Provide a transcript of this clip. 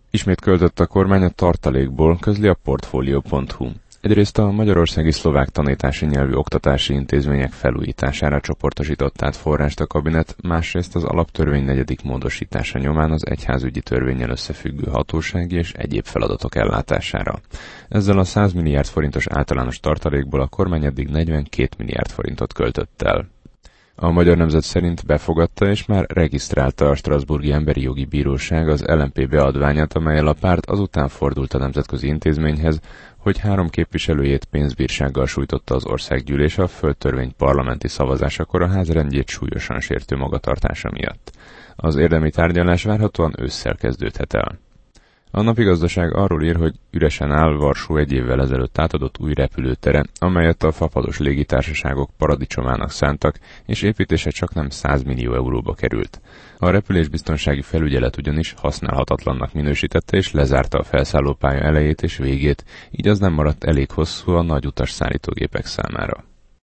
Ismét költött a kormány a tartalékból, közli a Portfolio.hu. Egyrészt a magyarországi szlovák tanítási nyelvű oktatási intézmények felújítására csoportosított át forrást a kabinet, másrészt az alaptörvény 4. módosítása nyomán az egyházügyi törvénnyel összefüggő hatósági és egyéb feladatok ellátására. Ezzel a 100 milliárd forintos általános tartalékból a kormány eddig 42 milliárd forintot költött el. A Magyar Nemzet szerint befogadta és már regisztrálta a Strasbourgi Emberi Jogi Bíróság az LMP beadványát, amellyel a párt azután fordult a nemzetközi intézményhez, hogy 3 képviselőjét pénzbírsággal sújtotta az országgyűlés a földtörvény parlamenti szavazásakor a házrendjét súlyosan sértő magatartása miatt. Az érdemi tárgyalás várhatóan ősszel kezdődhet el. A Napigazdaság arról ír, hogy üresen áll Varsó egy évvel ezelőtt átadott új repülőtere, amelyet a fapados légitársaságok paradicsomának szántak, és építése csaknem 100 millió euróba került. A repülésbiztonsági felügyelet ugyanis használhatatlannak minősítette és lezárta a felszállópálya elejét és végét, így az nem maradt elég hosszú a nagy utasszállítógépek számára.